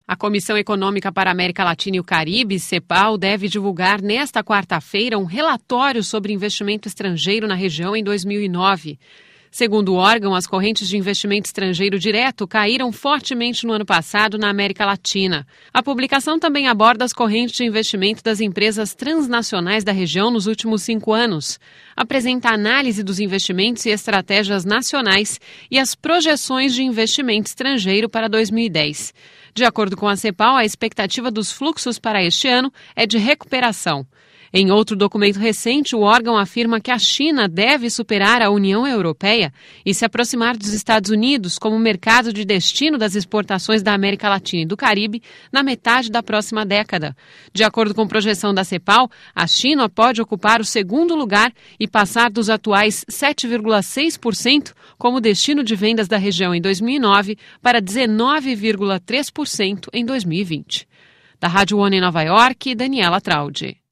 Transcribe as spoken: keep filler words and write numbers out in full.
A Comissão Econômica para a América Latina e o Caribe, CEPAL, deve divulgar nesta quarta-feira um relatório sobre investimento estrangeiro na região em dois mil e nove. Segundo o órgão, as correntes de investimento estrangeiro direto caíram fortemente no ano passado na América Latina. A publicação também aborda as correntes de investimento das empresas transnacionais da região nos últimos cinco anos. Apresenta análise dos investimentos e estratégias nacionais e as projeções de investimento estrangeiro para dois mil e dez. De acordo com a CEPAL, a expectativa dos fluxos para este ano é de recuperação. Em outro documento recente, o órgão afirma que a China deve superar a União Europeia e se aproximar dos Estados Unidos como mercado de destino das exportações da América Latina e do Caribe na metade da próxima década. De acordo com projeção da CEPAL, a China pode ocupar o segundo lugar e passar dos atuais sete vírgula seis por cento como destino de vendas da região em dois mil e nove para dezenove vírgula três por cento em dois mil e vinte. Da Rádio One em Nova York, Daniela Traude.